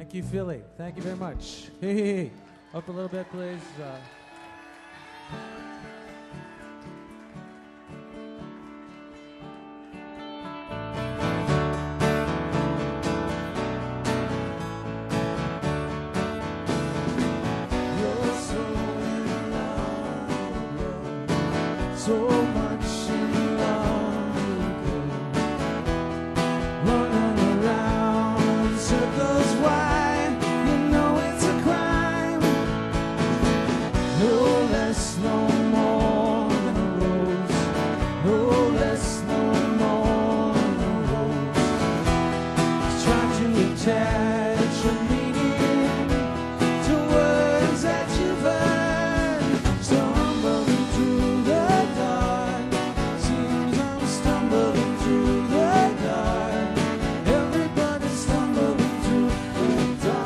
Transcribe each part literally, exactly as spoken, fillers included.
Thank you, Philly. Thank you very much. Hey, hey, hey. Up a little bit, please. Uh, You're so in love, so much in love again. Running around in circles, why? You know it's a crime. No less, no more than a rose. No less, no more than a rose. Trying to attach a meaning to words that you've heard. Stumbling through the dark. Seems I'm stumbling through the dark. Everybody's stumbling through the dark.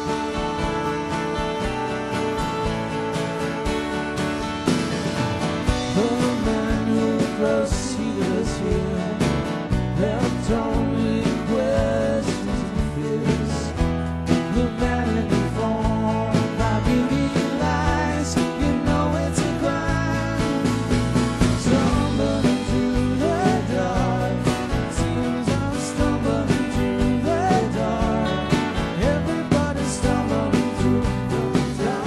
The man who proceeded us here left only questions and fears. The vanity formed by beauty lies. You know it's a crime. Stumbling through the dark. Seems I'm stumbling through the dark. Everybody's stumbling through the dark.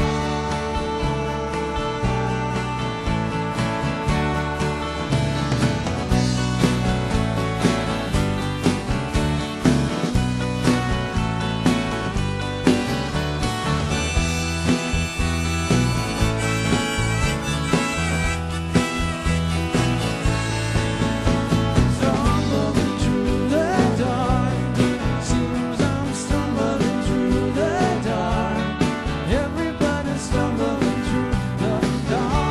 Stumbling through the dark. Seems I'm stumbling through the dark. Everybody's stumbling through the dark.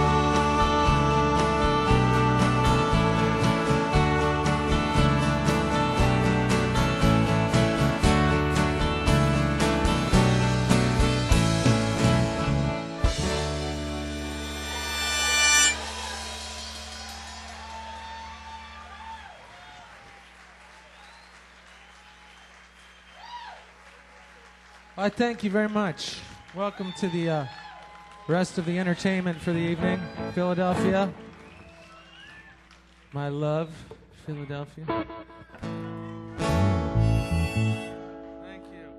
I thank you very much. Welcome to the uh, rest of the entertainment for the evening, Philadelphia. My love, Philadelphia. Thank you.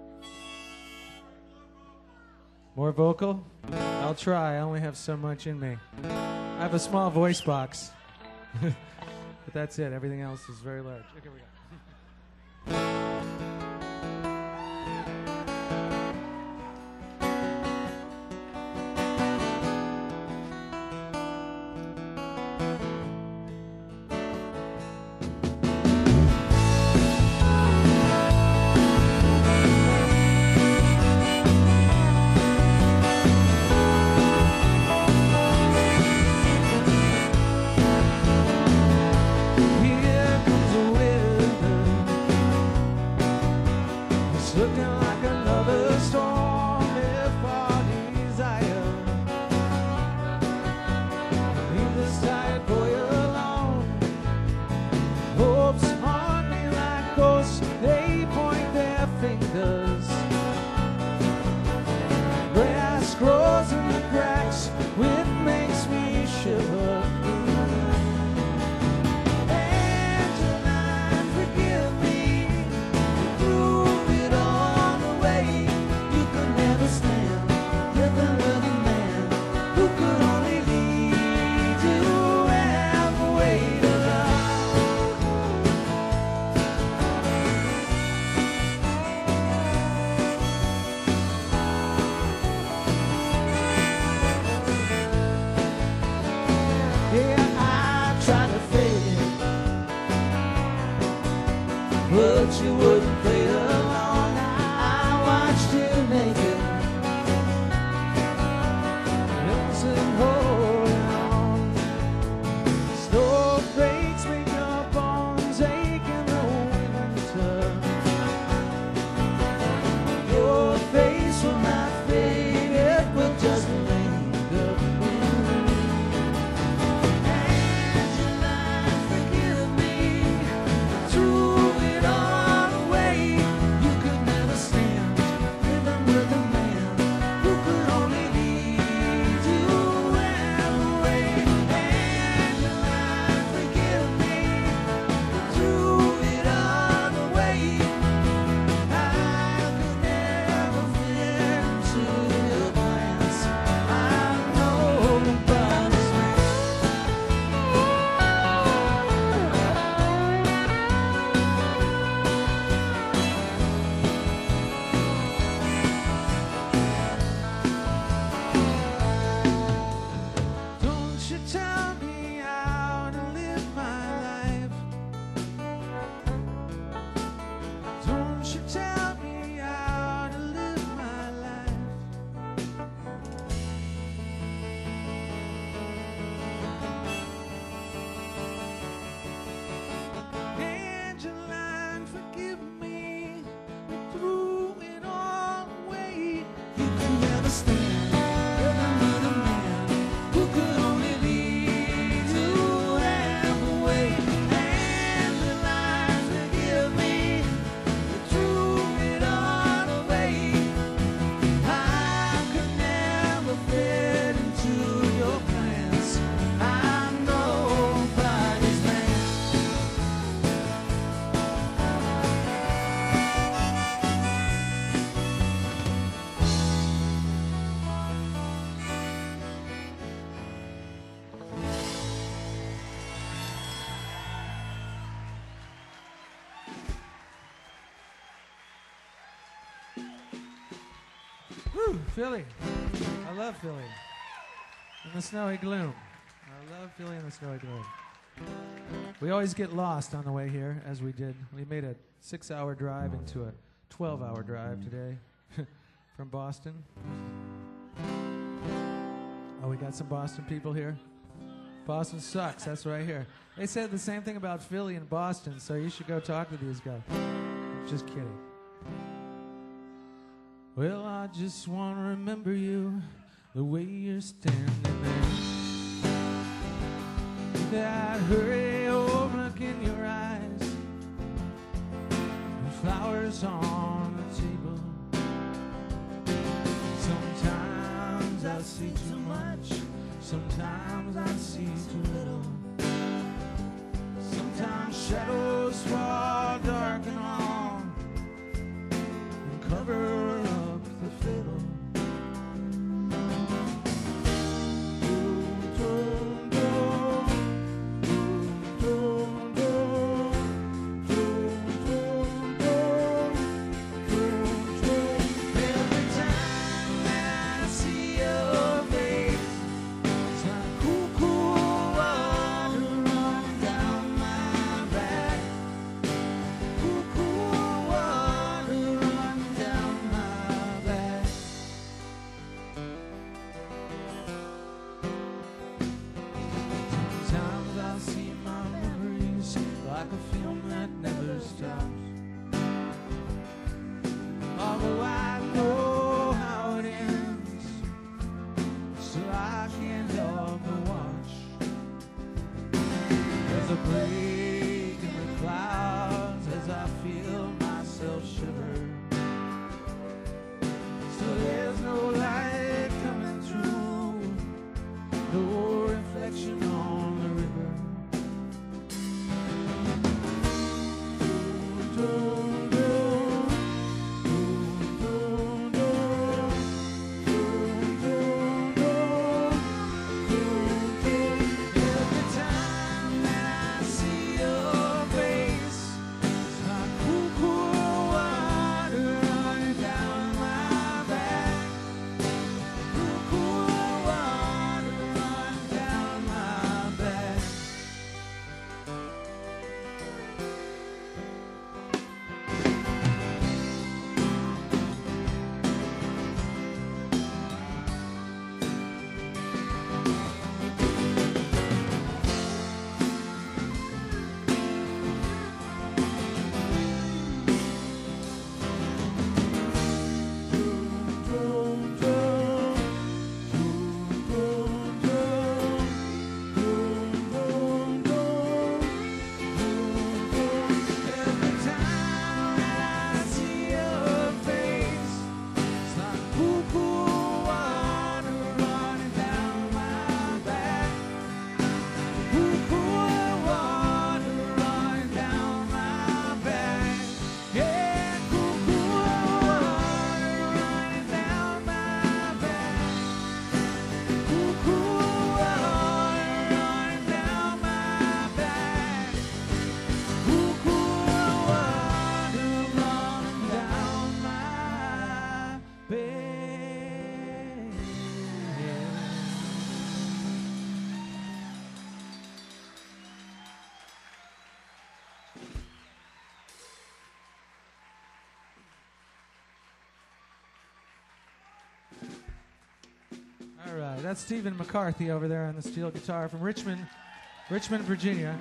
More vocal? I'll try. I only have so much in me. I have a small voice box. But that's it. Everything else is very large. Okay, here we go. Here comes a weather. It's looking like another storm if our desire leave this tired boy alone. Hopes haunt me like ghosts, they point their fingers. Grass grows in the cracks, which makes me shiver. Angeline, forgive me. You threw it all away. You could never stand with another man who could only lead you halfway to Yeah, I tried to fade it, but you wouldn't play along. I watched you naked, innocent holding on. Snow breaks, make your bones ache in the winter. Your face will not fade, it will just linger. Angeline, forgive me. Threw it all away. Whew, Philly. I love Philly. In the snowy gloom. I love Philly in the snowy gloom. We always get lost on the way here, as we did. We made a six-hour drive into a twelve-hour drive today from Boston. Oh, we got some Boston people here. Boston sucks, that's what I hear. They said the same thing about Philly and Boston, so you should go talk to these guys. I'm just kidding. Well, I just want to remember you the way you're standing there. That hurry over look in your eyes, and flowers on the table. Sometimes I see too much, sometimes I see too little. Sometimes shadows fall dark and long and cover up the fiddle. All right, that's Stephen McCarthy over there on the steel guitar from Richmond, Richmond, Virginia.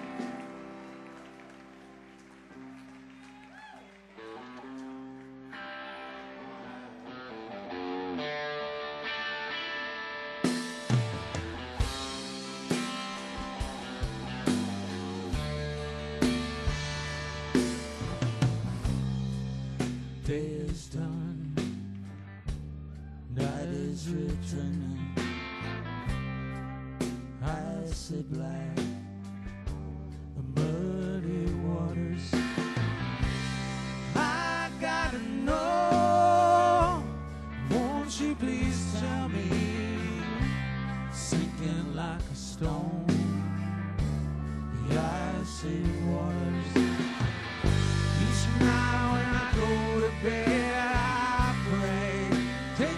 Day is done, night is returning, I see black, the muddy waters. I gotta know, won't you please tell me, sinking like a stone, the icy waters. Each night when I go to bed, I pray,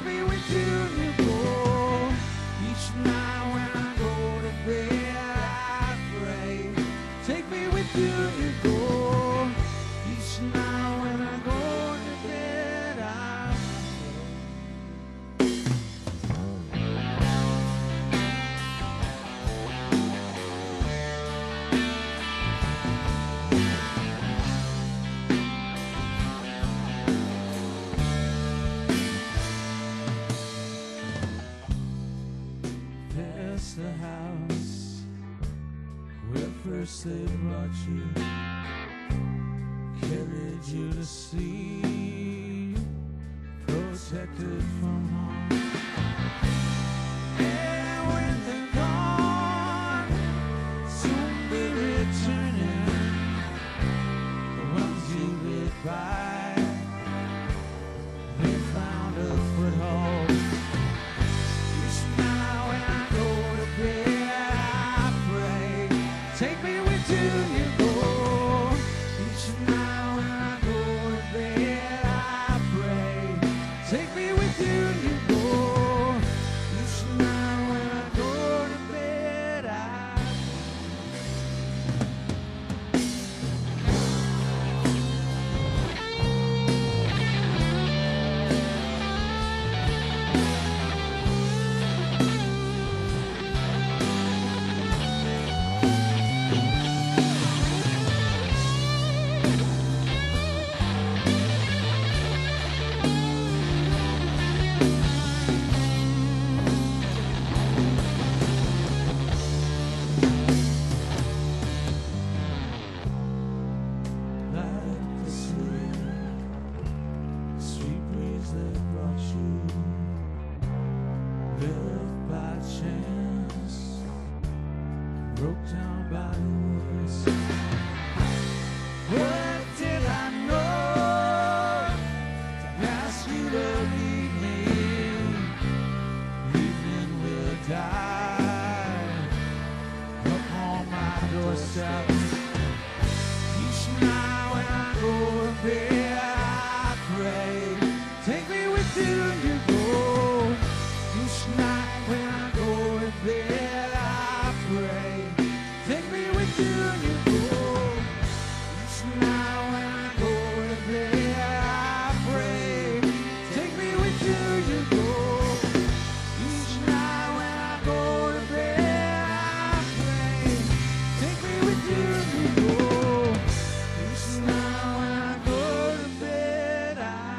past the house where first they brought you, carried you to sleep, protected from harm. And when they're gone, soon be returning, the ones you lit by, they found a foothold. Each night when I go to bed, I pray, take me with you, you go. Each night when I go to bed, I pray, take me with you, you go. Each night when I go to bed, I like the sweet, sweet breeze that brought you, lived by chance, broke down by the woods. What did I know to ask you to leave me? Evening will die upon my doorstep. Each night when I go to bed, I pray, take me with you, you go. Each night when I go to bed, I pray, take me with you, you go. Each night when I go to bed, I pray, take me with you, you go. Each night when I go to bed, I pray, take me with you, you go. Each night when I go to bed, I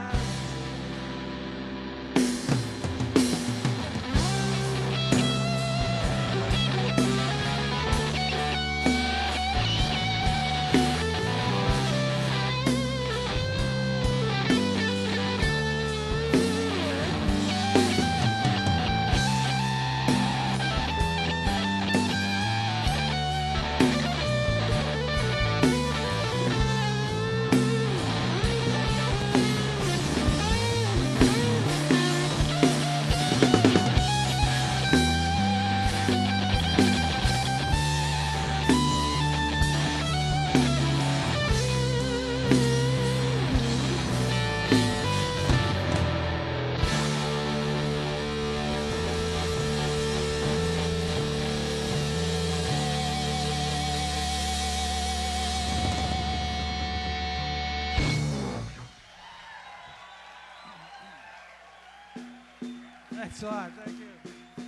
Thanks a lot. Thank you.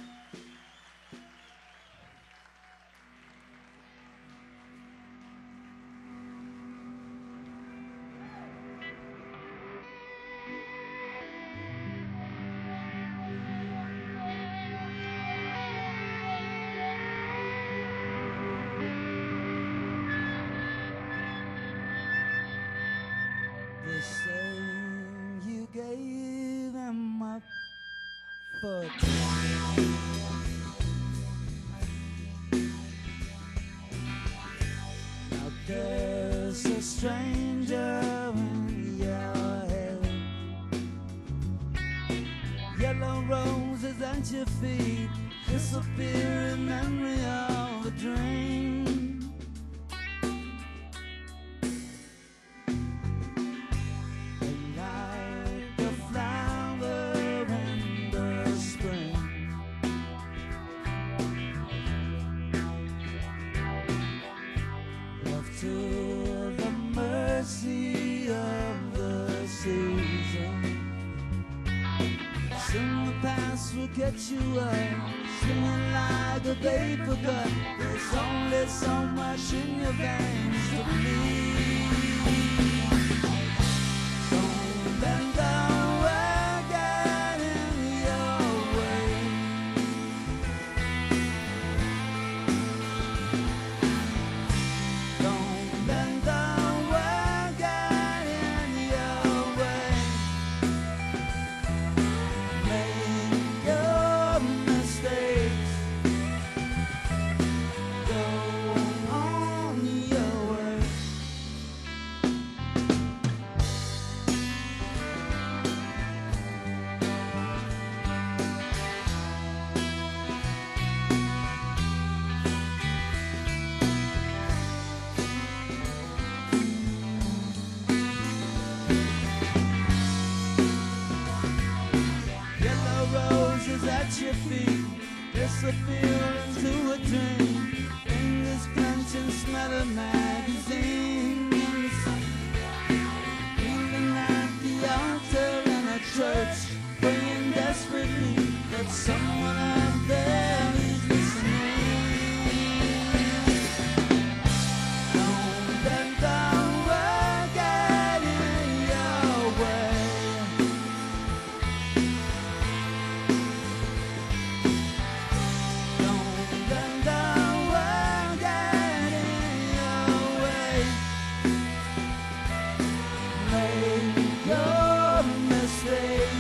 This thing you gave him up for now there's a stranger in your head, yellow roses at your feet, disappearing memory of a dream. Like a flower in the spring, left to the mercy of the season. Soon the past will get you up, singing like a vapor gun. There's only so much in your veins to bleed. Don't bend the world get in your way. at your feet, disappear into a dream. Fingers clenching, smell of magazines. Even at the altar in a church, praying desperately that someone out there is listening. Don't let the world get in your way. Don't let the world get in your way. Make your mistakes.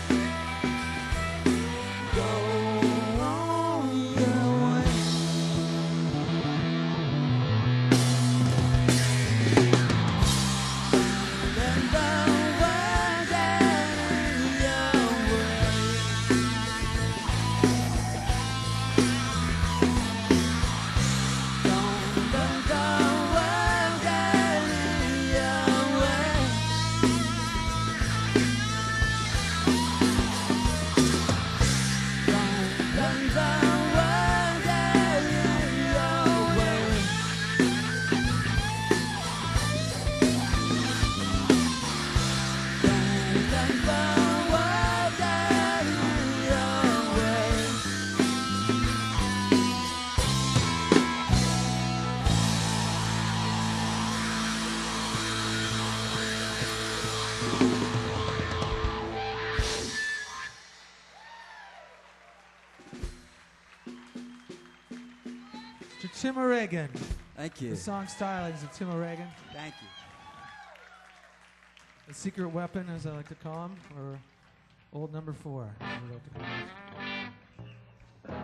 Tim O'Regan. Thank you. The song stylings of Tim O'Regan. Thank you. The secret weapon, as I like to call him, or old number four, as I like to call him.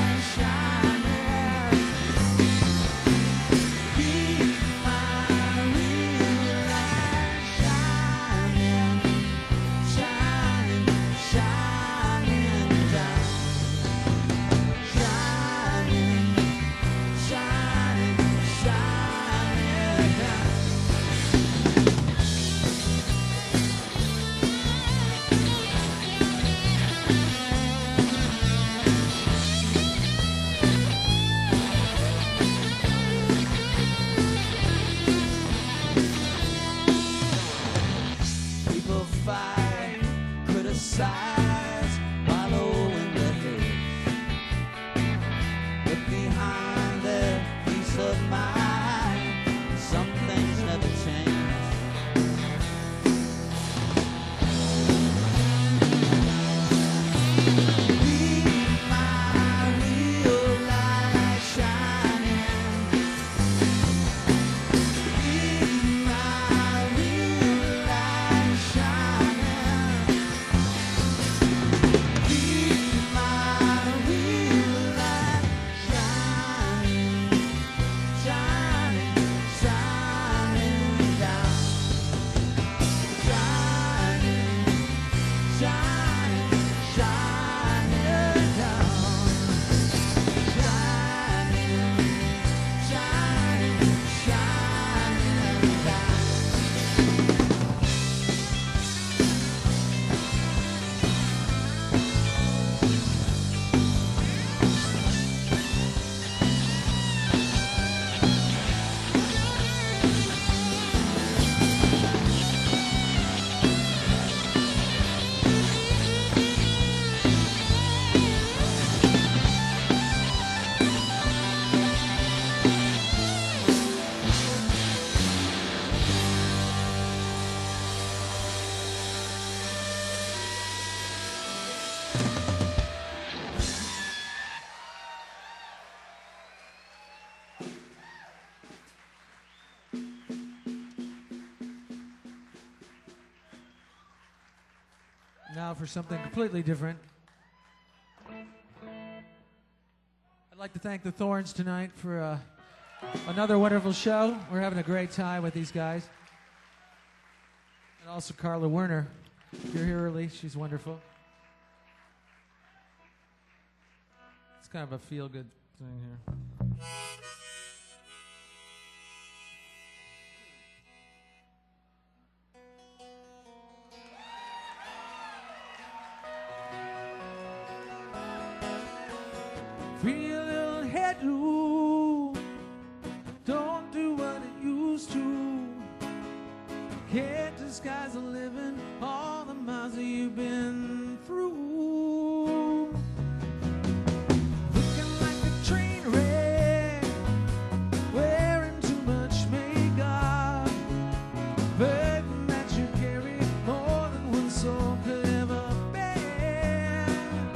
Be my now for something completely different. I'd like to thank the Thorns tonight for uh, another wonderful show. We're having a great time with these guys. And also Carla Werner. If you're here early, she's wonderful. It's kind of a feel-good thing here. Free a little headroom. Don't do what it used to. Can't disguise a living all the miles that you've been through. Looking like a train wreck, wearing too much makeup, burden that you carry more than one soul could ever bear.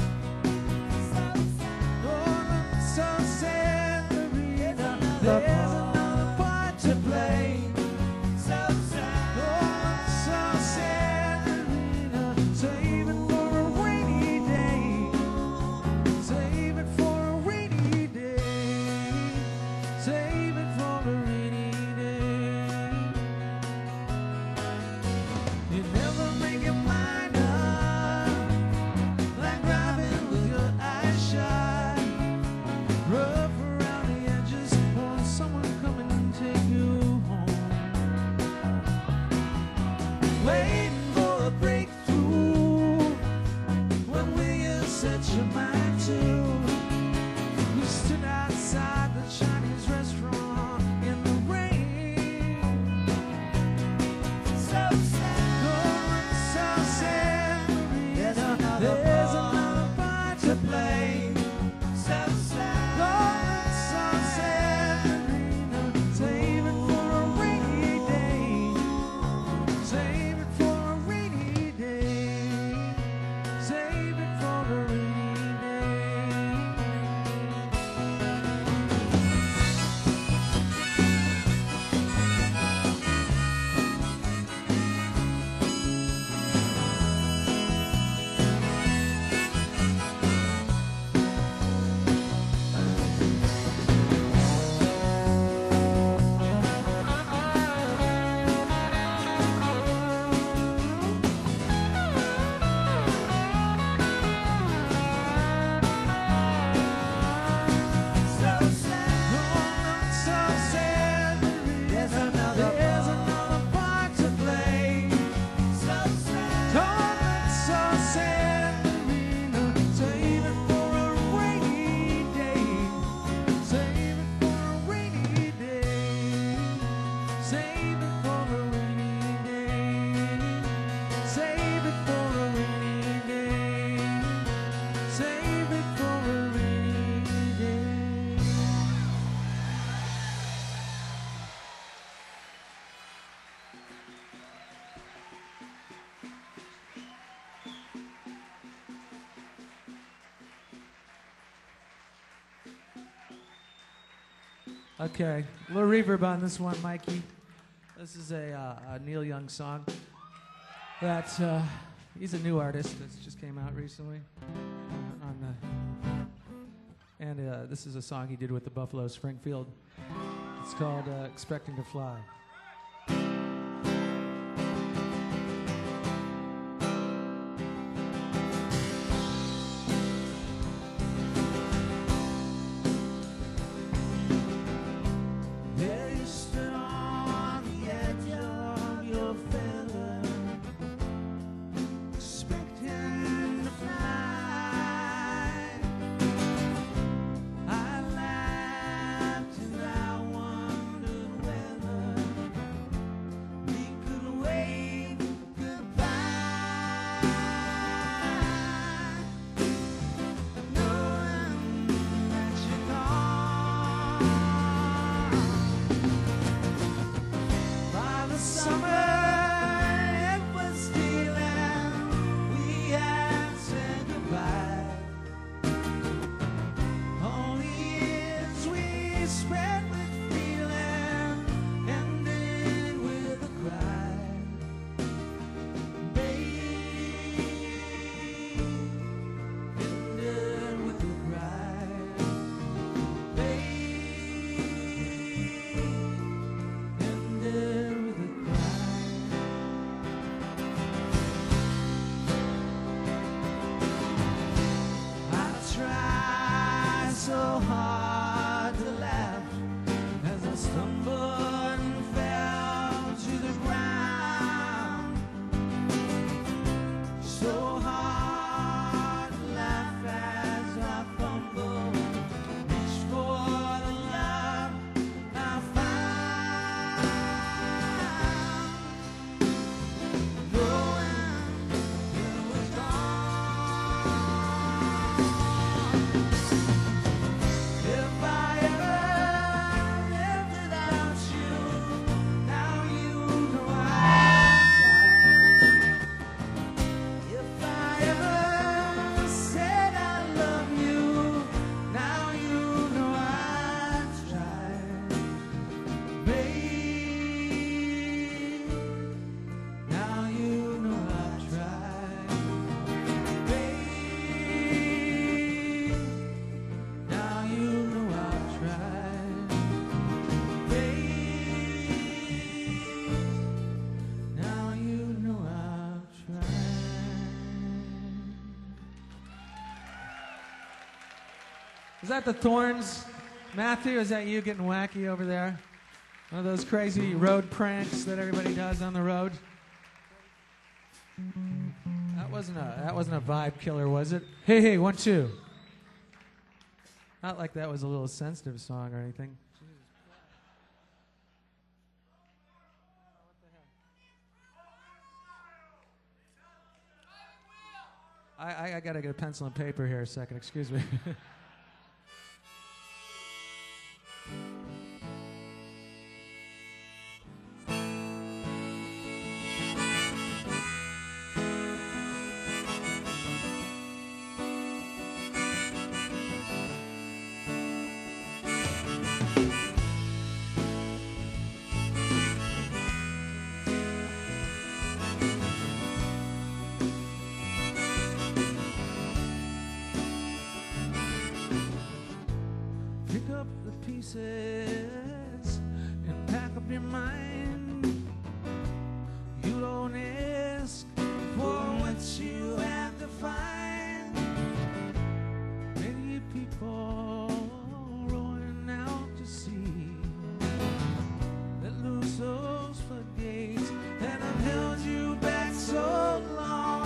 So sad, Marina. There's another part to play. So sad, oh, so sad, Marina. Save it for a rainy day. Save it for a rainy day. Save it for a rainy day. You never make your mind up, like driving with your eyes shut. Rough around the edges, want someone come and take you home. Waiting for a breakthrough. When will you set your mind to? We stood outside the Chinese restaurant in the rain. So sad, oh, it's so sad, Maria. There's another part to play. So sad, oh, it's so sad, Marina. Save it for a rainy day. Save it for a rainy day. Save it for a rainy day. Okay, a little reverb on this one, Mikey. This is a, uh, a Neil Young song. That uh, he's a new artist that just came out recently. Uh, on the, and uh, this is a song he did with the Buffalo Springfield. It's called uh, "Expecting to Fly." There you stood on the edge of your feather, expecting to fly. I laughed and I wondered whether we could wave goodbye. Knowing that you're gone. By the summer it was stealing, we had said goodbye. Only years we spent with feeling, ended with a cry. Baby, hard to laugh as I stumbled and fell to the ground. So hard to laugh as I fumble, reach for the love I found. Knowing it was gone. If I ever lived without you, now you know I tried. If I ever said I love you, now you know I tried. Babe, now you know I tried. Babe, now you know I've tried. Babe, now you know I've tried. Is that the Thorns? Matthew, is that you getting wacky over there? One of those crazy road pranks that everybody does on the road? That wasn't a that wasn't a vibe killer, was it? Hey, hey, one, two. Not like that was a little sensitive song or anything. I, I, I gotta get a pencil and paper here a second, excuse me. Pick up the pieces and pack up your mind. You don't ask for what you have to find. Many people rolling out to sea let loose those floodgates that have held you back so long.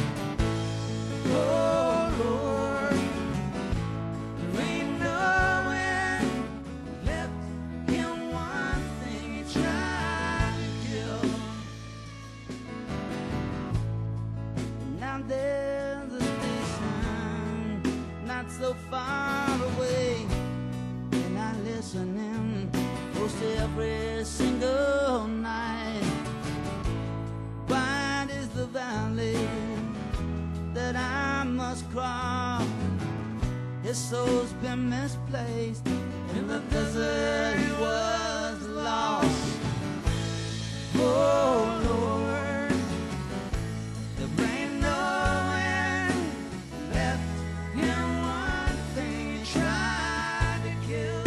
Oh Lord, there ain't knowing left in one thing you tried to kill. Now there's a station not so far away, and I listen in most every single night. Wide is the valley that I must cross. His soul's been misplaced in the desert. He was lost. Oh Lord, there ain't knowing left in one thing you tried to kill.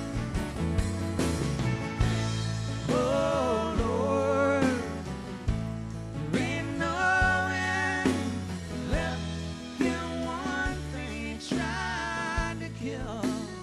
Oh Lord, there ain't knowing left in one thing you tried to kill.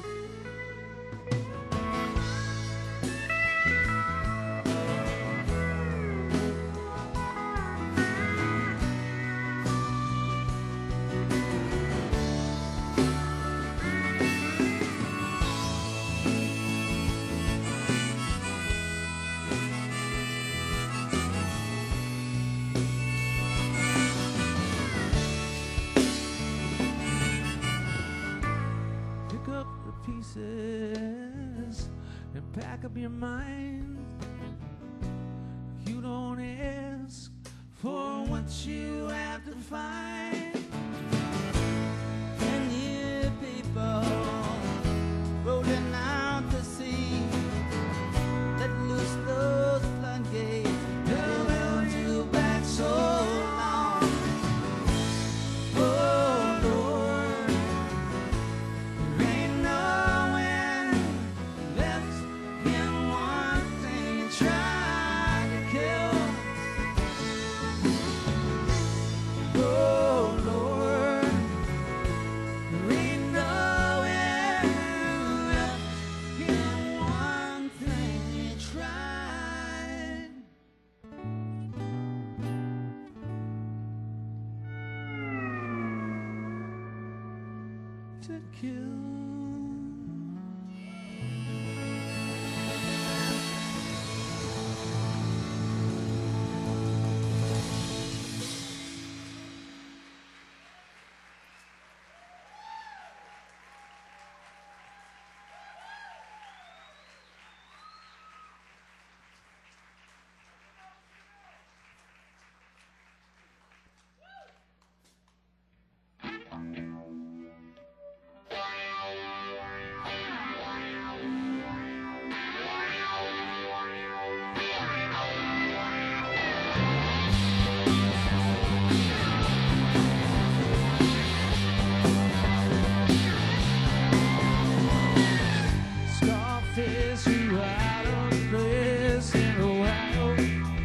Pick up the pieces and pack up your mind. You don't ask for what you have to find. And here people rolling out to sea let loose those floodgates that have held you back so long. Oh Lord, there ain't knowing left in one thing you tried to kill. Oh Lord. Scarface, you out of place in a while.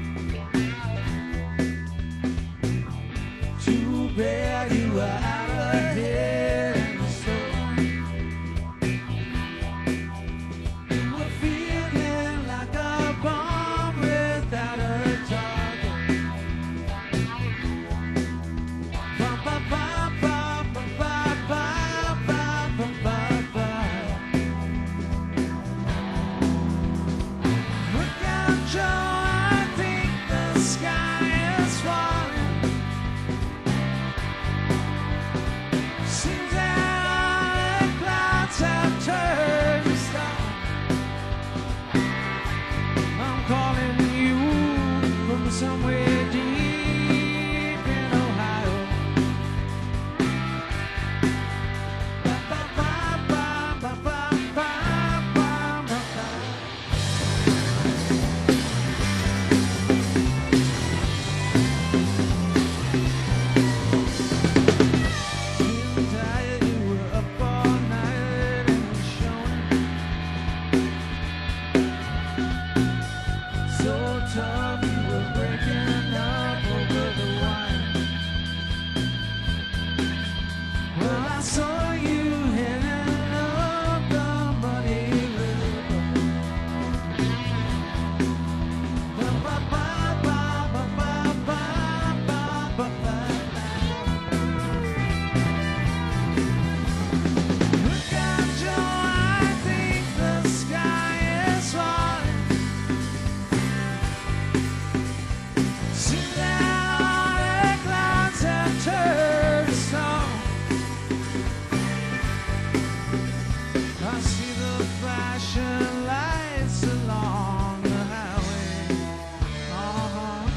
Too bad you were out of here in the storm. You were feeling like a bomb without a target. Ba ba ba ba ba ba ba ba ba ba ba. Look out, Joe, I think the sky is falling. Seems that the clouds have turned to stone. I'm calling you from somewhere deep in Ohio. Ba ba ba ba ba ba ba ba ba ba. Feeling tired, you were up all night and it was showing. So tough, you were breaking up over the wine. Well, I saw you heading up the muddy river. Ba ba ba ba ba ba ba ba ba ba. Look out, Joe, I think the sky is falling. Seems that all the clouds have turned to stone. I see the flashing lights along the highway. Uh-huh.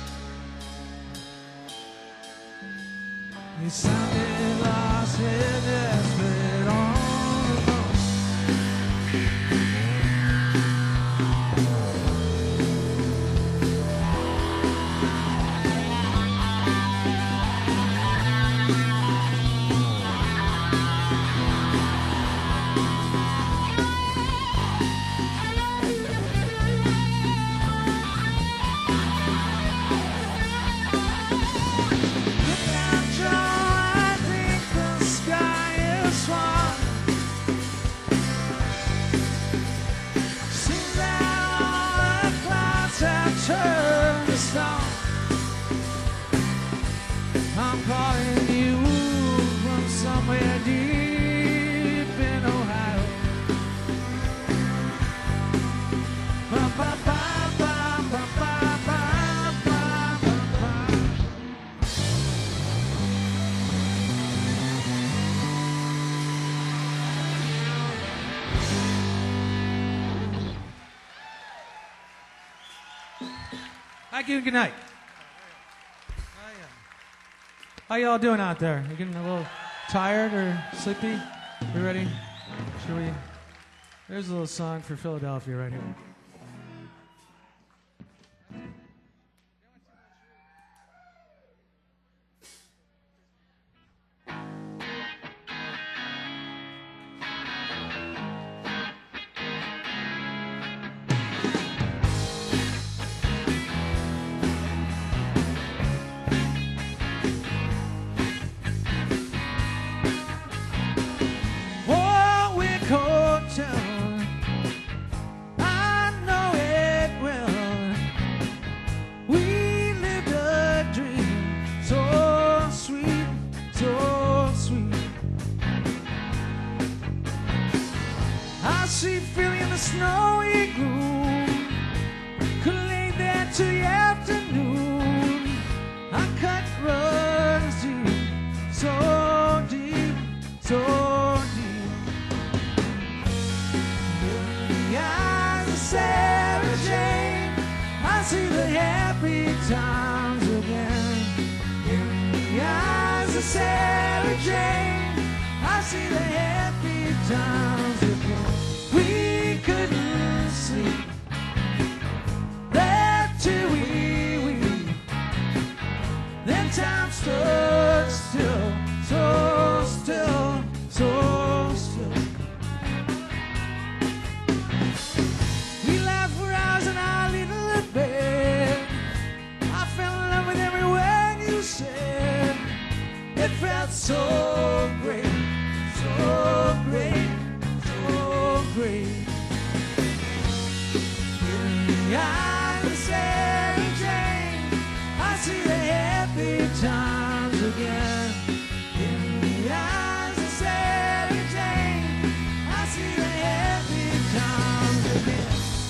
You sounded lost and desperate on the phone. Look out, Joe, I think the sky is falling. Seems that all the clouds have turned to stone. I'm calling you from somewhere deep in Ohio. Ba ba ba ba ba ba ba ba ba ba. Thank you and good night. How y'all doing out there? You getting a little tired or sleepy? You ready? Should we? There's a little song for Philadelphia right here. Warwick Hotel, I know it well. We lived a dream so sweet, so sweet. see feeling the snowy gloom. Could lay there till the afternoon. I cut runs deep, so deep, so deep. In the eyes of Sarah Jane, I see the happy times again. In the eyes of Sarah Jane, I see the happy times again. We couldn't sleep there till we weep. Then time stood still, so still, so still. We laughed for hours in our little bed. I fell in love with every word you said. It felt so great, so great, so great. In the eyes of Sarah Jane, I see the happy times again. In the eyes of Sarah Jane, I see the happy times again.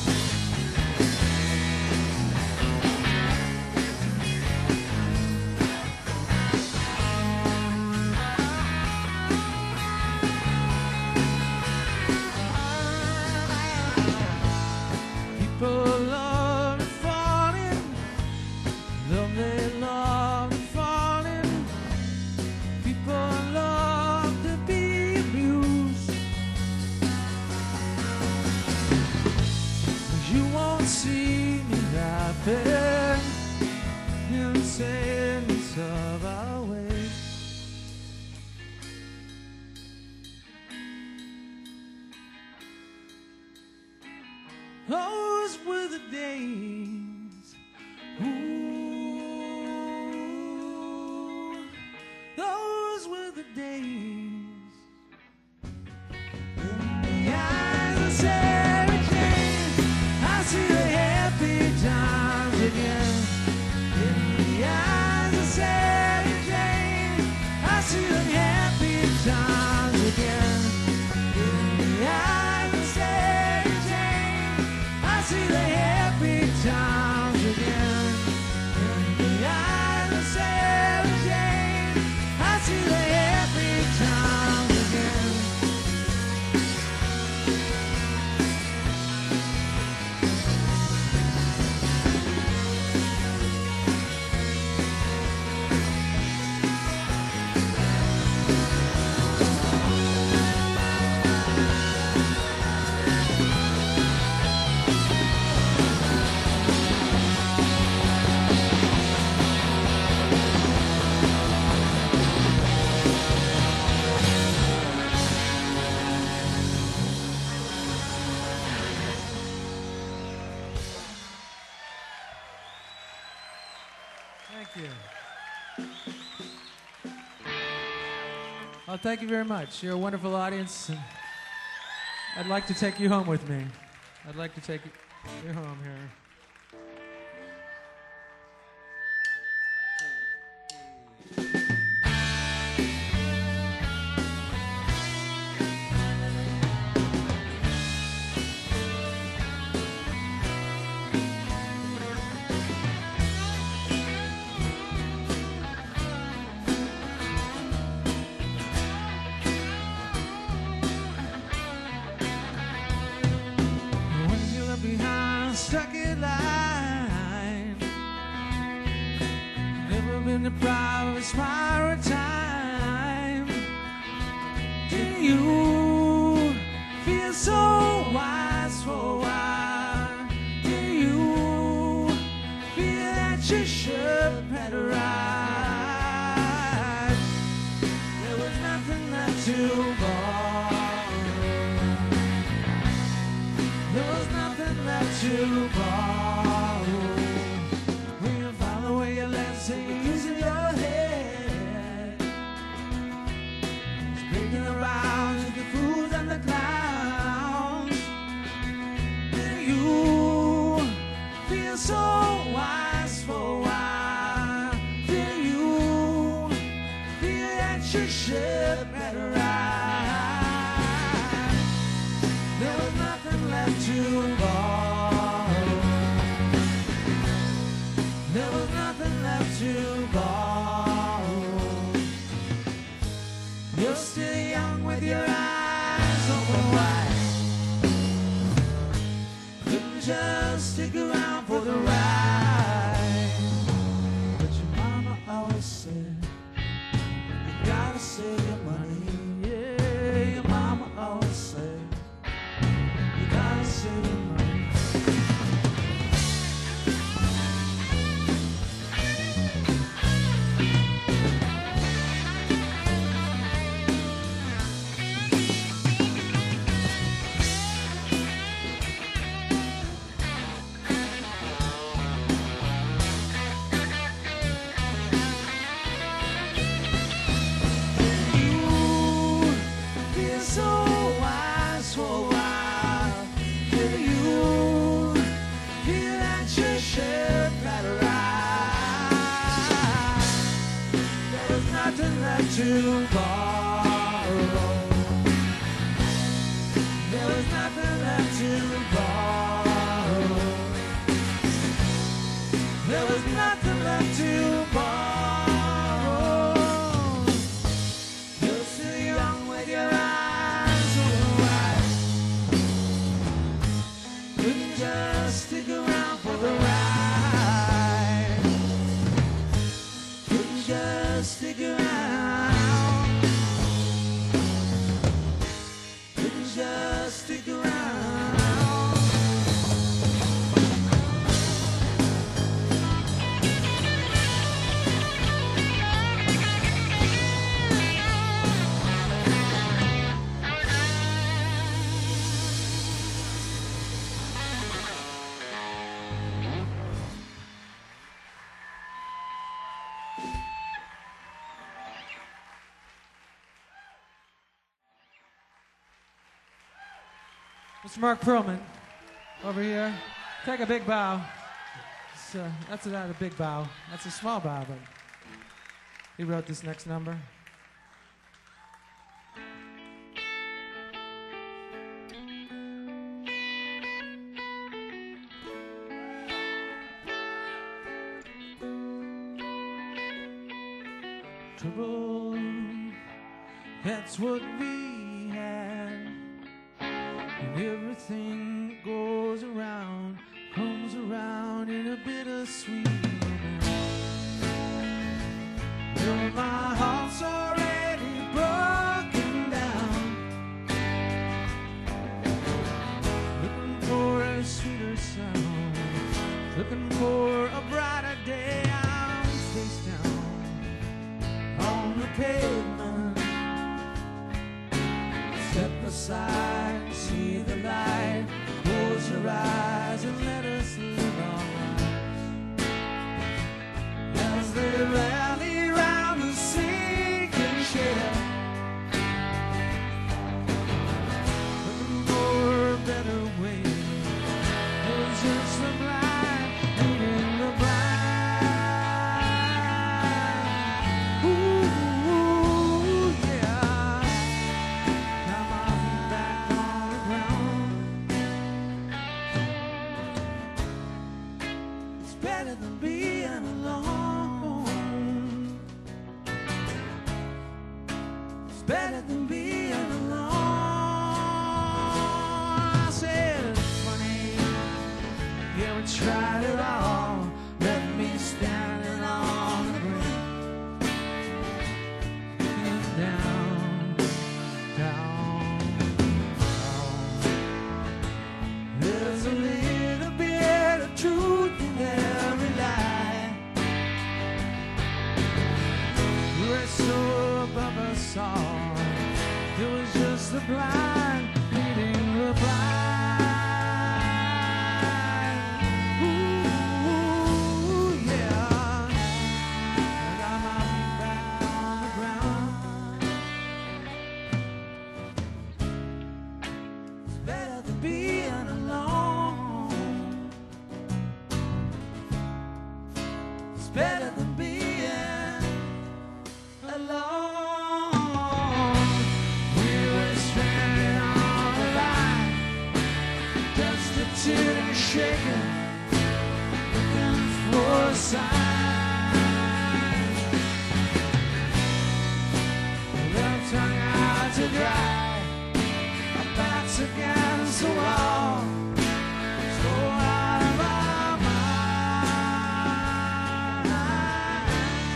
People love to fall in love, they love to fall in. People love to be abused. You won't see me laughing in the sadness of our ways. Those were the days. Ooh, those were the days. In the eyes of Sarah Jane, I see the happy times again. In the eyes of Sarah Jane, I see the happy times again. In the eyes of Sarah Jane, I see the happy times again. In the eyes of Sarah Jane, I see the happy times again. Thank you. Well, thank you very much. You're a wonderful audience. And I'd like to take you home with me. I'd like to take you home here. When you left behind, stuck in line, never been deprived of a smile or a time. Did you feel so wise for a while? Did you feel that you should have had a ride? There was nothing left to borrow. There was nothing left to borrow. When you found the way you left, say you're using your head. It's breaking around to the fools and the clowns. And you feel so wise for a while. Do you feel that you should have had a ride? There was white. Couldn't just stick around for the ride. But your mama always said, you gotta save your money. Yeah, your mama always said, you gotta save your money. To borrow, there was nothing left to borrow. There was nothing left to borrow. You're still young with your eyes open wide. Couldn't just stick around for the ride. Couldn't just stick around. Just stick around. Mister Mark Perlman, over here. Take a big bow. It's, uh, that's not a big bow. That's a small bow, but he wrote this next number. Trouble, that's what we had. And everything that goes around comes around in a bittersweet moment. Well, my heart's already broken down, looking for a sweeter sound, looking for a brighter day. I'm face down on the pavement. Step aside, see the light. Close your eyes and let us live our lives. As they rally round the sinking ship, looking for a better way. It was just the blind leading the blind. Ooh, yeah. Come on back on the ground. It's better than being alone. It's better than being alone. I said it's funny, yeah, we tried it all. Left me standing on the brink, looking down, down, down. There's a little bit of truth in every lie. We're so above us all. It was just the blind leading the blind. Ooh, yeah. I got my back on the ground. It's better than being alone. It's better than being alone. We were stranded on a line, destitute and shaken, looking for a sign. Left hung out to dry, I against the wall, so out of our mind.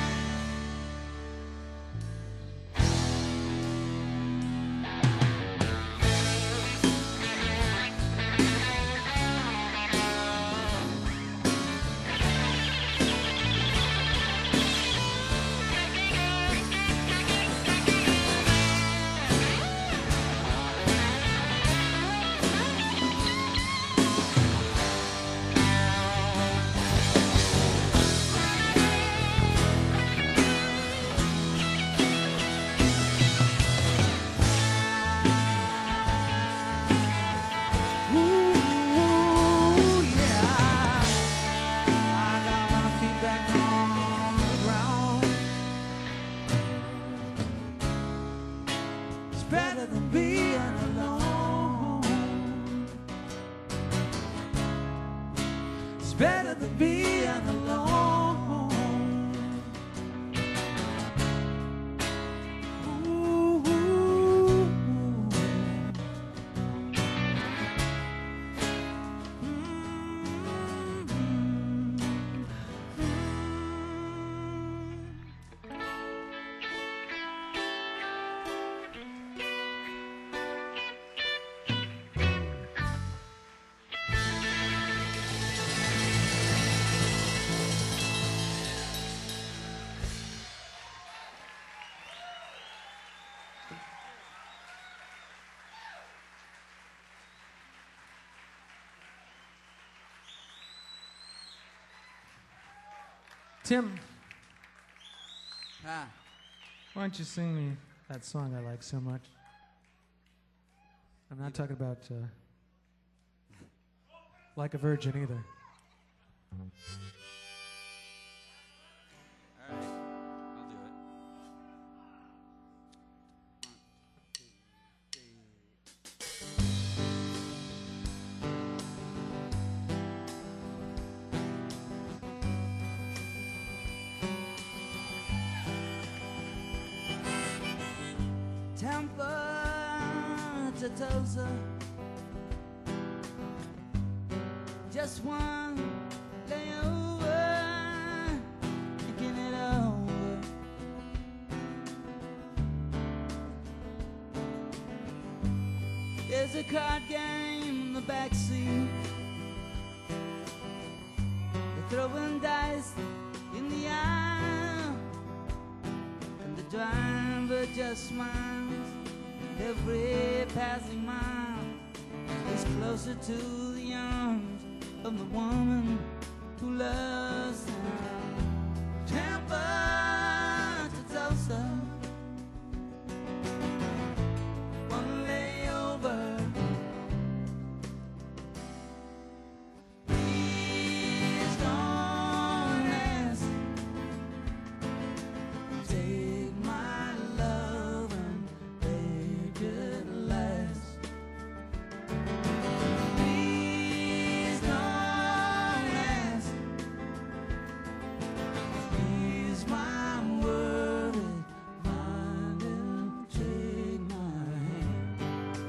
Ooh, yeah. I got my feet back on the ground. It's better than being alone. It's better than being alone. Ooh, Tim, ah. why don't you sing me that song I like so much? I'm not talking about uh, Like a Virgin either. All right, I'll do it. Tampa to Tulsa, just one layover, thinking it over. There's a card game in the backseat. They're throwing dice in the aisle, and the driver just smiles. Every passing mile is closer to the arms of the woman who loves him. Tampa to Tulsa, one layover. Please don't ask. Take my love and make it last. Please don't ask. Here's my word, find and take my hand.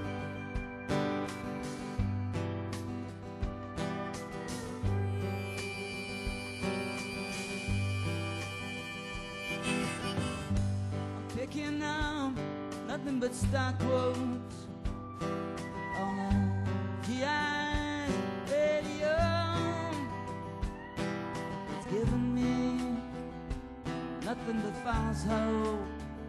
I'm picking up nothing but stock quotes on a G I radio. It's giving me nothing but false hope,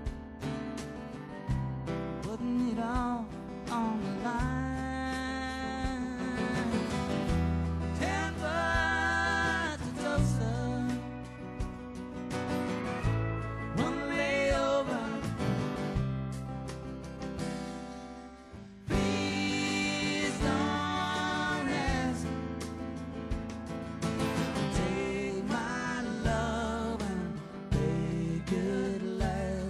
putting it all on the line. Tampa to Tulsa, one layover. Please don't ask. Take my love and make it last.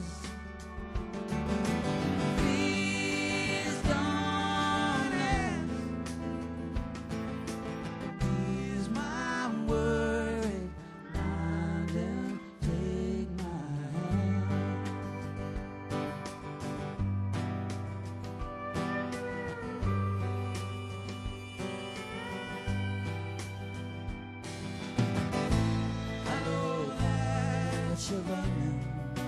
burning,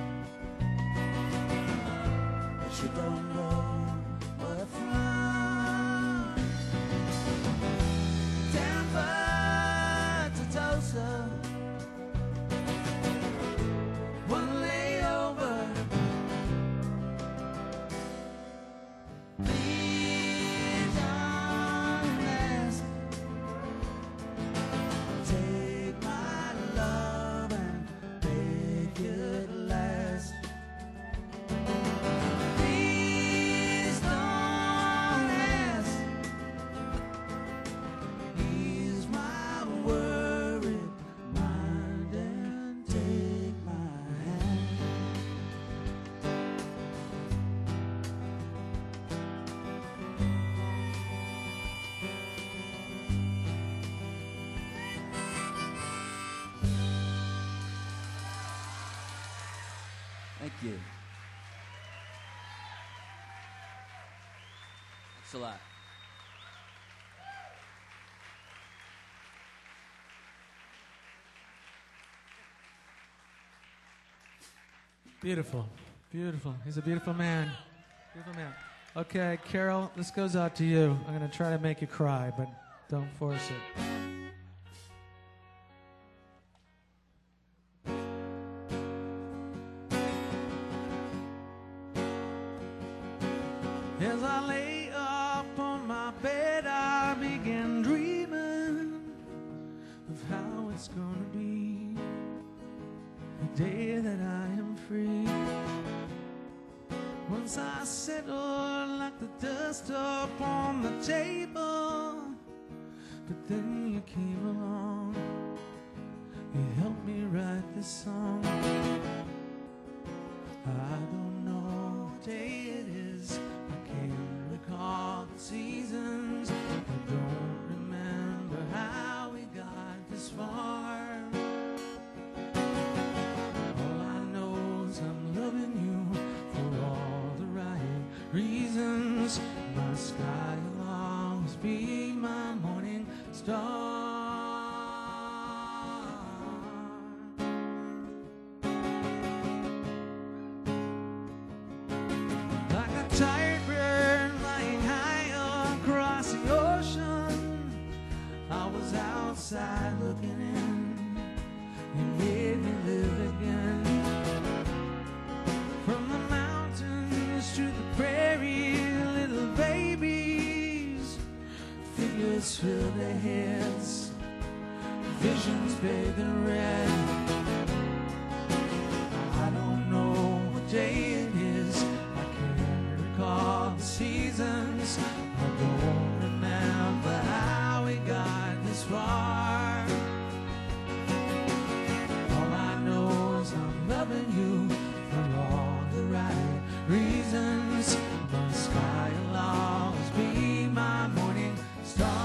but you don't know what from. Denver to Tulsa, one layover. Please don't ask. Take my love and make it last. Please don't ask. Ease my worried mind and take my hand. Thank you. Thanks a lot. Beautiful, beautiful. He's a beautiful man. Beautiful man. Okay, Carol, this goes out to you. I'm going to try to make you cry, but don't force it. As I lay up on my bed, I began dreaming of how it's gonna be the day that I am free. Once I settled like the dust up on the table, but then you came along, you helped me write this song. I don't know what day it is, I can't recall the seasons, I don't remember how we got this far. All I know is I'm loving you for all the right reasons. My sky will always be my morning star. Like a tired bird flying high across the ocean, I was outside looking in. You made me live again. From the mountains to the prairie, little babies, figures fill their heads, visions bathed in red. I don't know what day it is, I can't recall the seasons, I don't remember how we got this far. All I know is I'm loving you for all the right reasons. My sky will always be my morning star.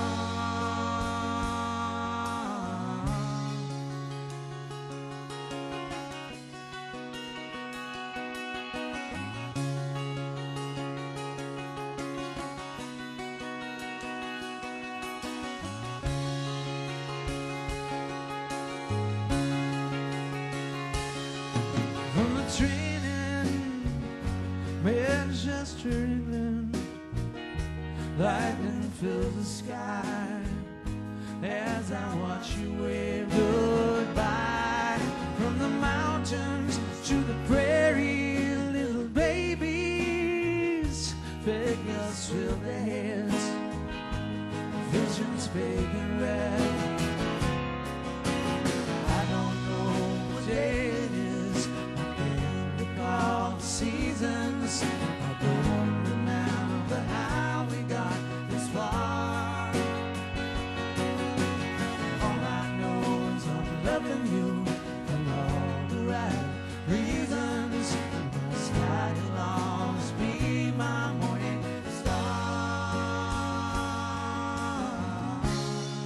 From the train in Manchester, England, lightning fills the sky as I watch you wave goodbye. From the mountains to the prairie, little babies, figures fill their heads, visions vague and red. I don't know what day it is, I can't recall the seasons, I don't remember how we got this far. All I know is I'm loving you for all the right reasons. My sky will always be my morning star.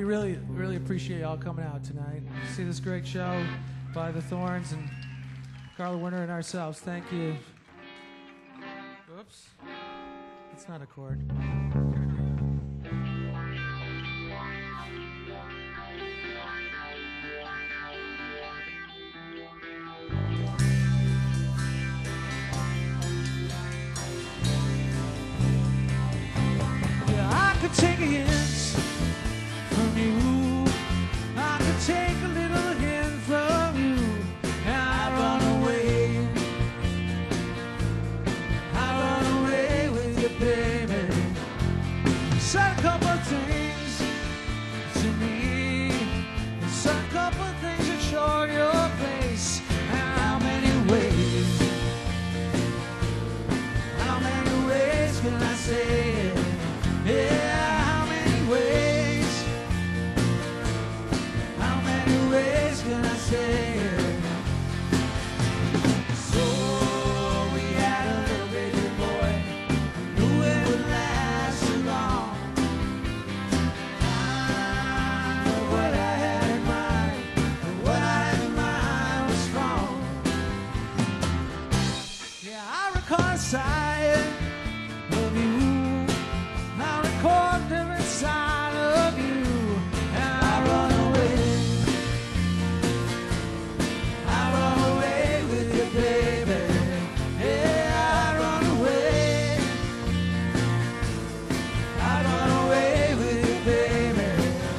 we really, really appreciate y'all coming out tonight. See this great show by The Thorns and Carla Winter and ourselves. Thank you. Whoops. It's not a chord. Yeah, I could take a hint from you. I could take a little hint from you. And I'd run away. I'd run away with you, baby. Said a couple of things to me. Said a couple of things that show your face. And how many ways? How many ways can I say it? Yeah, how many ways? How many ways can I say it? So we had a little baby boy, knew it would last so long. I know what I had in mind, and what I had in mind was strong. Yeah, I recall a side of you. I record every side of you, and I run away. I run away with you, baby. Yeah, I run away. I run away with you, baby.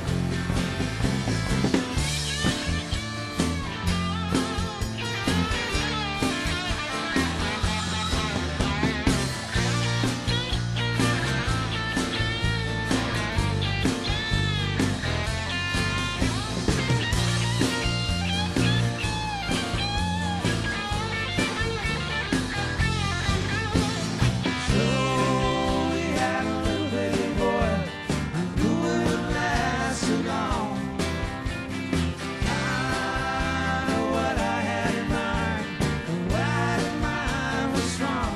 So we had a little baby boy, I knew it would last so long. I know what I had in mind, and what I had in mind was strong.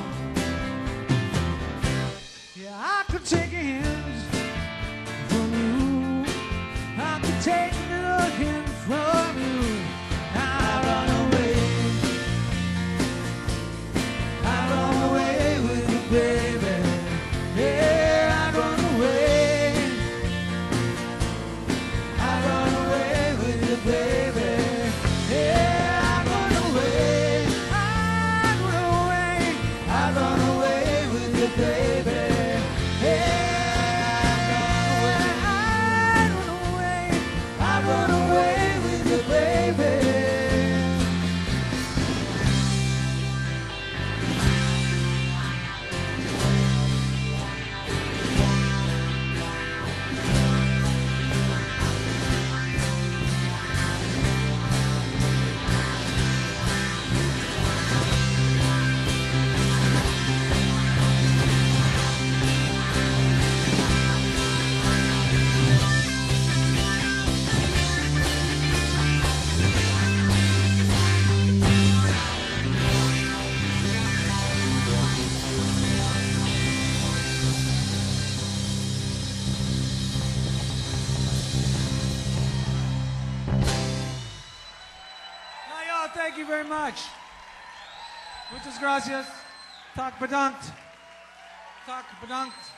Yeah, I could take a hint from you. I could take a little hint from you. I run away. I run away with you, baby. Yeah, I run away. I run away with you, baby. Yeah, I run away. I run away. I run away with you, baby. Yeah, I run away. I run away with you, baby. Now, y'all, thank you very much. Muchas gracias. Tak bedankt. Tak bedankt.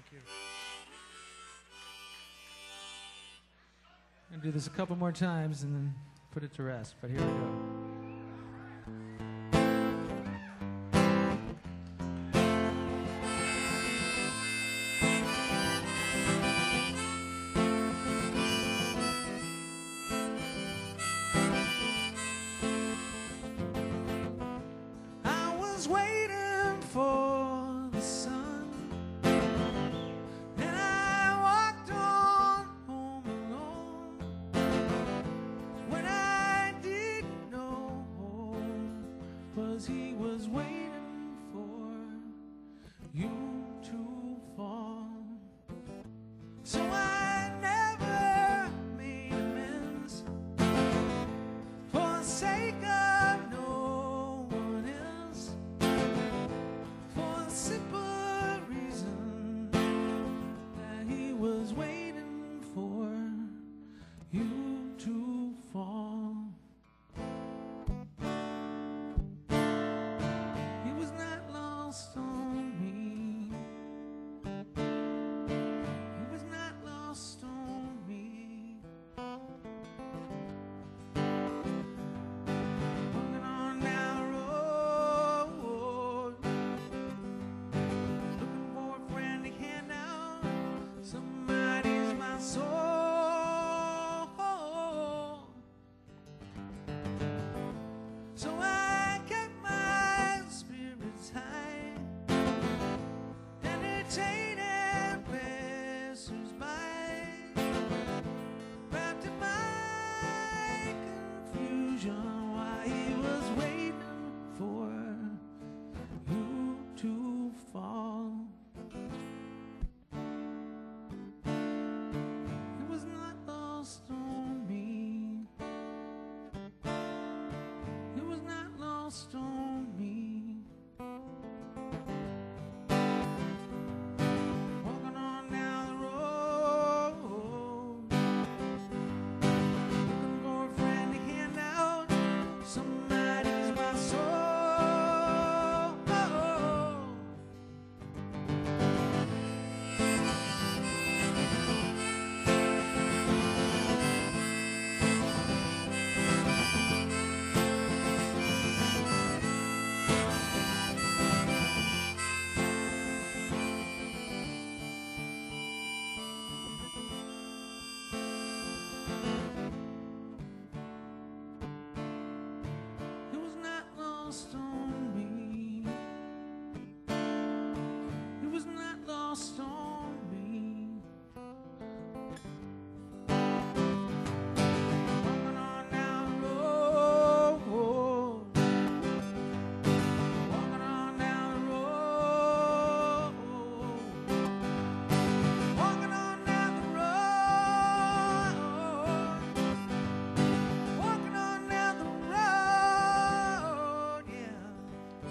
you. I'm going to do this a couple more times and then put it to rest, but here we go. I was waiting for the sun, and I walked on home alone when I didn't know was he was waiting for you to fall. So I never made amends for the sake of no one else, for the simple reason that he was waiting for you to fall. He was not lost on me. He was not lost on me. Walking on down the road, looking for a friend to hand out. Somebody's my soul. So I kept my spirits high, entertaining passers-by, wrapped in my confusion while he was waiting for you to fall. He was not lost on me. He was not lost on me. Walking on down the road, looking for a friend to hand out. Somebody's my soul. He was not lost on me. He was not lost on me. Walking on down the road, walking on down the road, walking on down the road, walking on down the road, yeah.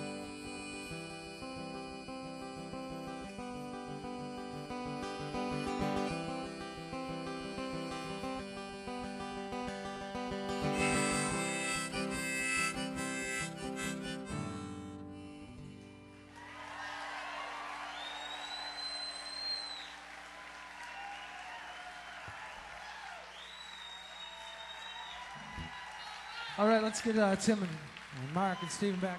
All right, let's get uh, Tim and, and Mark and Stephen back.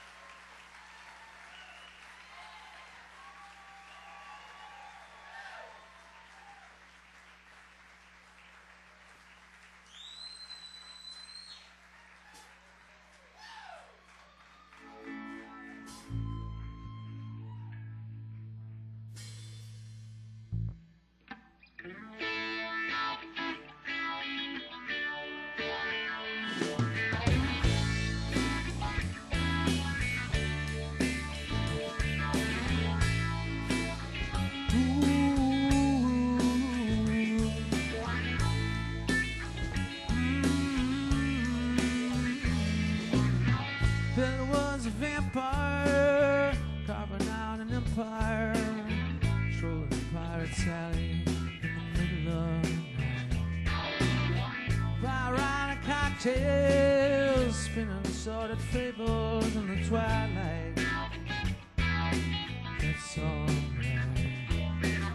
There was a vampire carving out an empire, strolling the pirate's alley in the middle of the night. Fire around a cocktail, spinning sordid fables in the twilight. That's alright.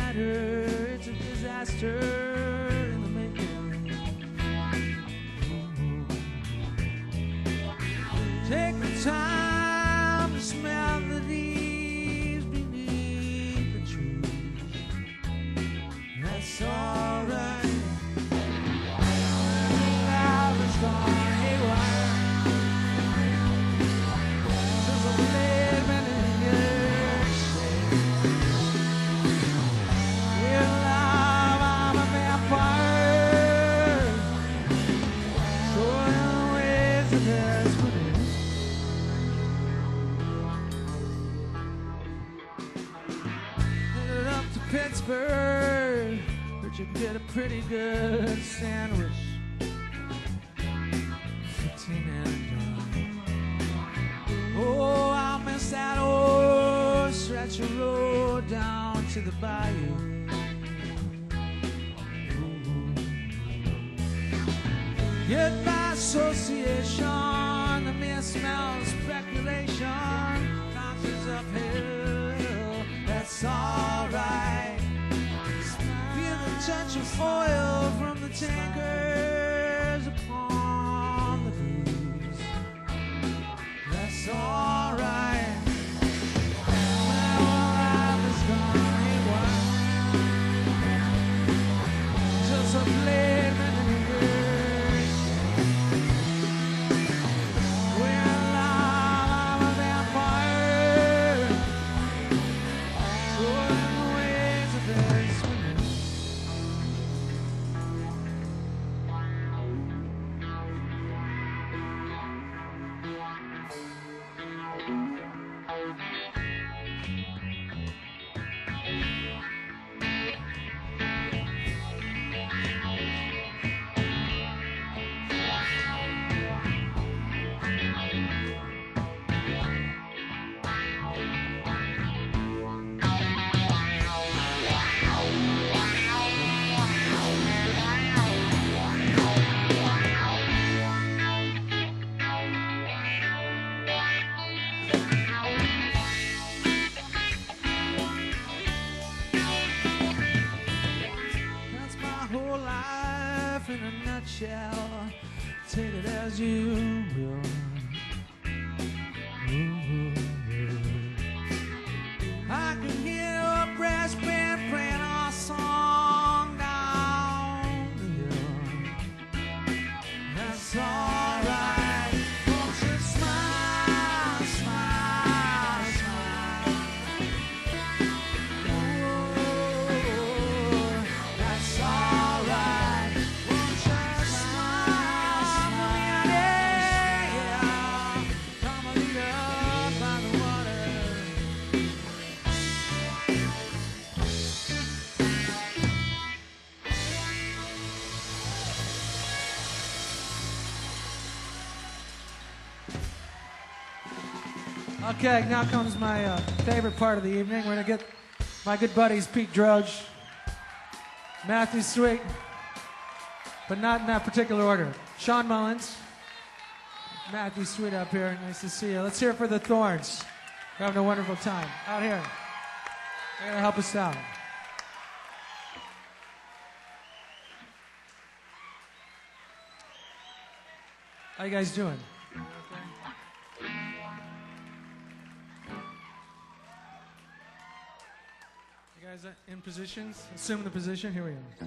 matter. It's a disaster in the making. Take the time to smell the leaves beneath the trees. That's alright. Love is gone haywire. There's a living in your shade. With love, I'm a vampire. Showing the ways of destiny. Headed up to Pittsburgh. Heard you get a pretty good sandwich. Fifteen and a dime. Oh, I'll miss that old stretch of road down to the bayou. Yet by association, the mere smell of speculation bounces uphill. That's alright. Feel the touch of oil from the tankers upon the breeze. That's alright. Well, life is gone haywire. Just a blade in the earth. Well, I'm a vampire. Showing the ways of their swimming. That's my whole life in a nutshell. Take it as you will. Ooh. I can hear your brass band playing our song down the hill. That's alright. Won't you smile, smile, smile? Oh, that's alright. Won't you smile, smile? Yeah. Come a leader by the water. Okay, now comes my uh, favorite part of the evening. We're gonna get my good buddies Pete Droge, Matthew Sweet, but not in that particular order. Sean Mullins, Matthew Sweet up here. Nice to see you. Let's hear it for the Thorns. We're having a wonderful time out here. They're gonna help us out. How you guys doing? You guys are in positions? Assume the position. Here we go.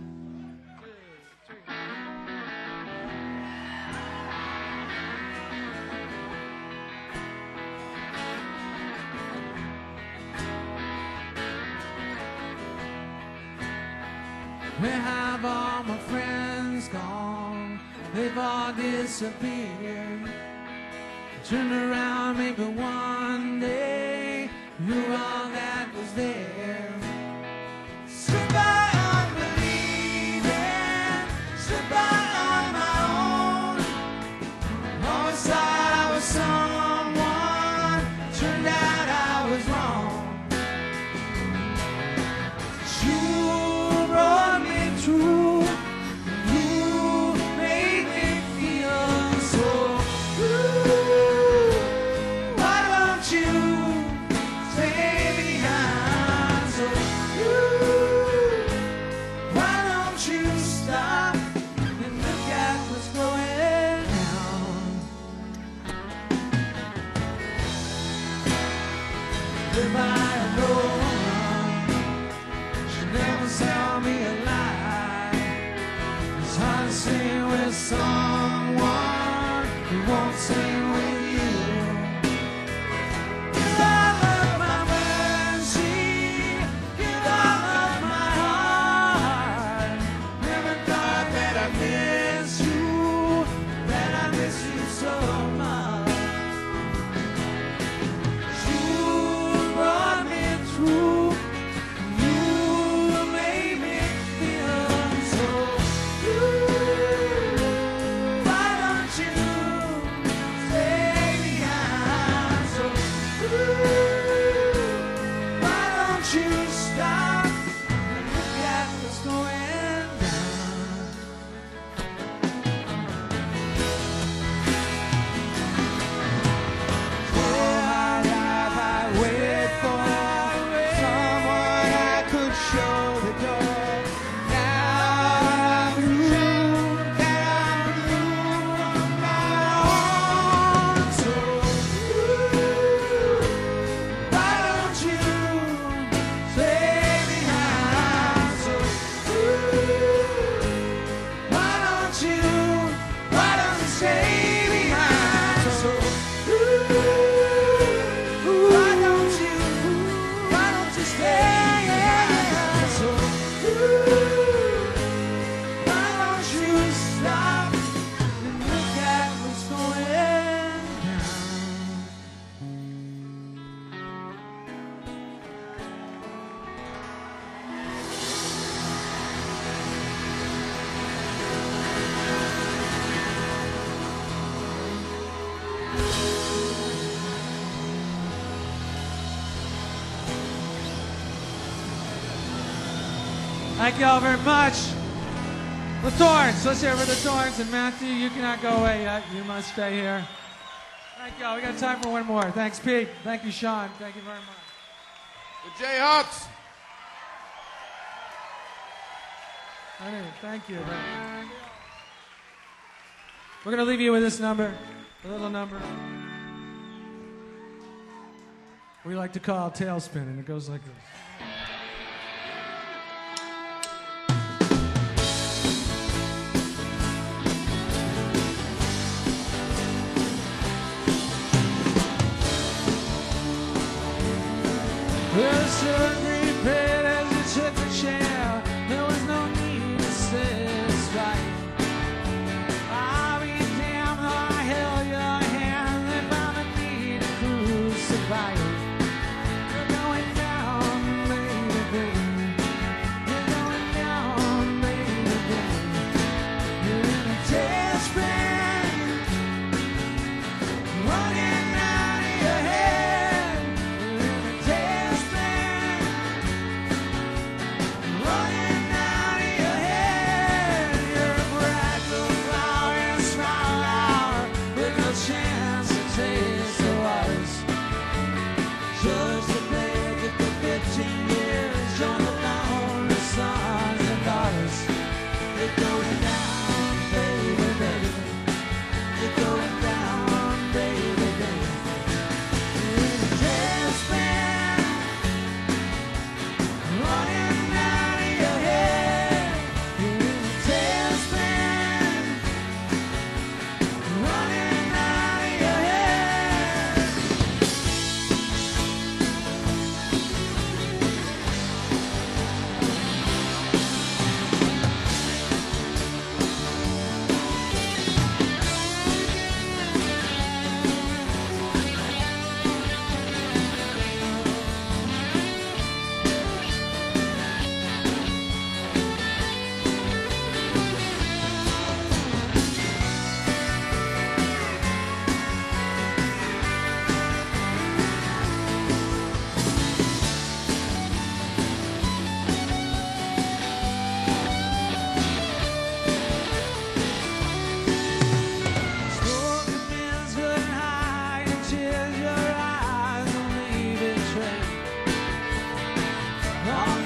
Where have all my friends gone? They've all disappeared. Turn around, maybe one day you're all that was there. Stood by unbelieving, stood by on my own. Always thought I was someone, turned out I was wrong. You brought me through, you made me feel so good. Why don't you stay behind? dancing with you. You're all of my mercy, you're all of my heart. Never thought that I miss you, that I miss you so much. You brought me through, you made me feel so good. Why don't you stay behind so good? Why don't you stop and look at what's going down? All my life I waited for someone I could show the door. Now I'm through, that I'm through on my own. So why don't you stay behind? So why don't you, why don't you stay behind? So why don't you, why don't you stay behind? So why don't you stop and look at what's going down? Thank you all very much. The Thorns, let's hear it for the Thorns. And Matthew, you cannot go away yet. You must stay here. Thank you all. We got time for one more. Thanks, Pete. Thank you, Sean. Thank you very much. The Jayhawks. Anyway, thank you. We're going to leave you with this number, a little number. We like to call Tailspin, and it goes like this. Well, so prepared as you took the chair, there was no need to satisfy. I'll be damned how I held your hand and found the need to crucify you. You're going down, baby, baby. You're going down, baby, baby. You're in a tailspin, running out of your head. You're in a tailspin, running out of your head. You're a fragile flower in a small hour with no chance to taste the waters. Judge the pledge at the fifteen years, join the lonely sons and daughters. You're going down, baby, baby. You're going down, baby, baby. You're in a tailspin, running out of your head. You're in a tailspin, running out of your head. Spoken winds couldn't hide the tears your eyes only betray. All